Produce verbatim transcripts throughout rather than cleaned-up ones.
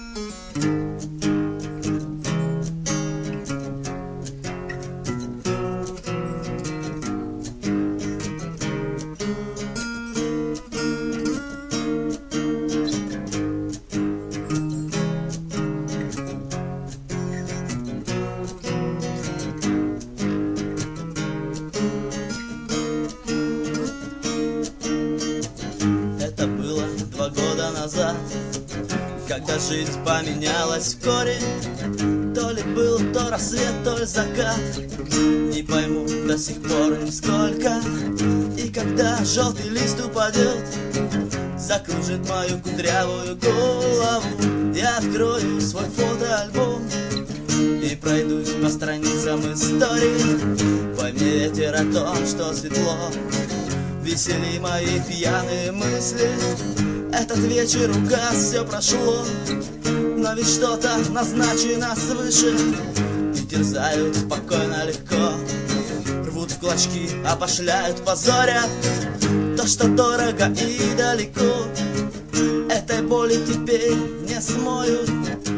Это было два года назад, когда жизнь поменялась в корень. То ли был то рассвет, то ли закат, не пойму до сих пор нисколько. И когда желтый лист упадет, закружит мою кудрявую голову, я открою свой фотоальбом и пройдусь по страницам истории. Пойми, ветер, о том, что светло, весели мои пьяные мысли. Этот вечер угас, все прошло, но ведь что-то назначено свыше. И терзают спокойно, легко, рвут в клочки, опошляют, позорят то, что дорого и далеко. Этой боли теперь не смоют.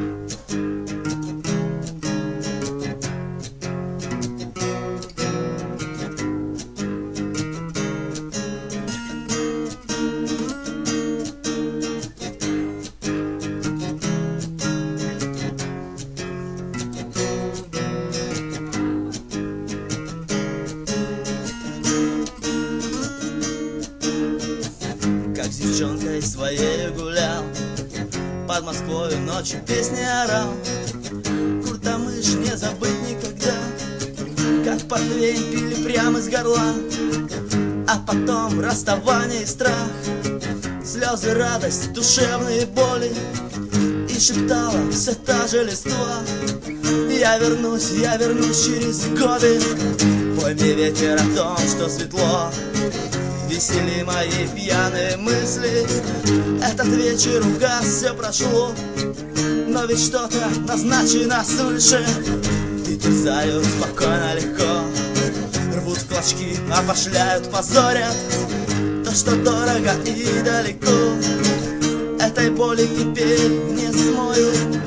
С девчонкой своей гулял, под Москвой ночью песни орал. Куртамыш не забыть никогда, как портвейн пили прямо из горла. А потом расставание и страх, слезы, радость, душевные боли. И шептала все та же листва: я вернусь, я вернусь через годы. Пойми, ветер, о том, что светло, весели мои пьяные мысли. Этот вечер угас, все прошло, но ведь что-то назначено свыше. И терзают спокойно, легко, рвут в клочки, опошляют, позорят то, что дорого и далеко. Этой боли теперь не смою.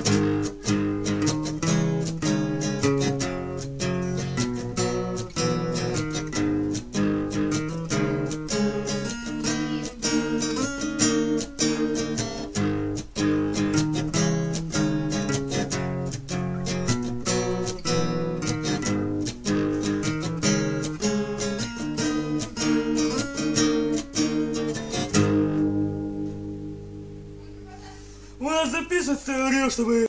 У нас записывать, чтобы